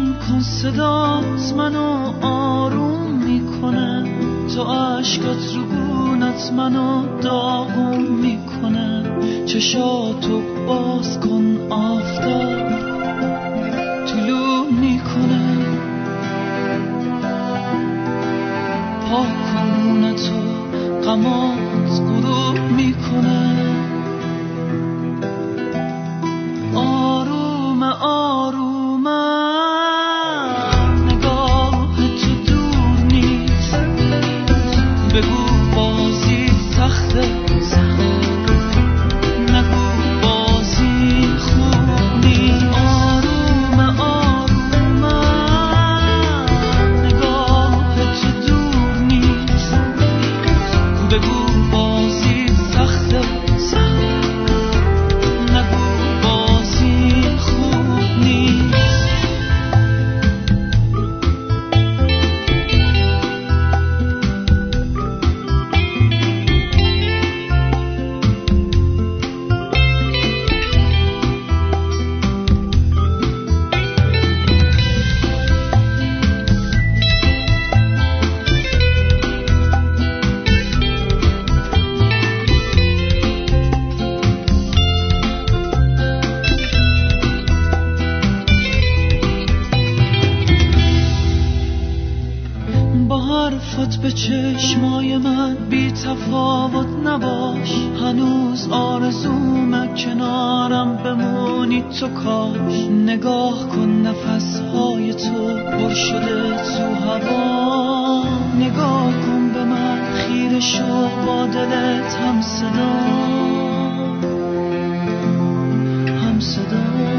کن صدات منو آروم میکنه، تو عشقات رو گونت منو داغون میکنه. چشاتو باز کن آفتاب طلوع میکنه، پاک کنونتو غمات غروب میکنه. آروم آروم نگاه تو دور نیست، بگو بازی سخته، نگو بازی خوب نیست. آروم آروم نگاه تو دور نیست، بگو بازی سخته، نگو بازی خوب نیست. با حرفت به چشمای من بی تفاوت نباش، هنوز آرزومه کنارم بمونی تو کاش. نگاه کن نفسهای تو پر شده تو هوا، نگاه کن به من خیره شو با دلت هم صدا، هم صدا.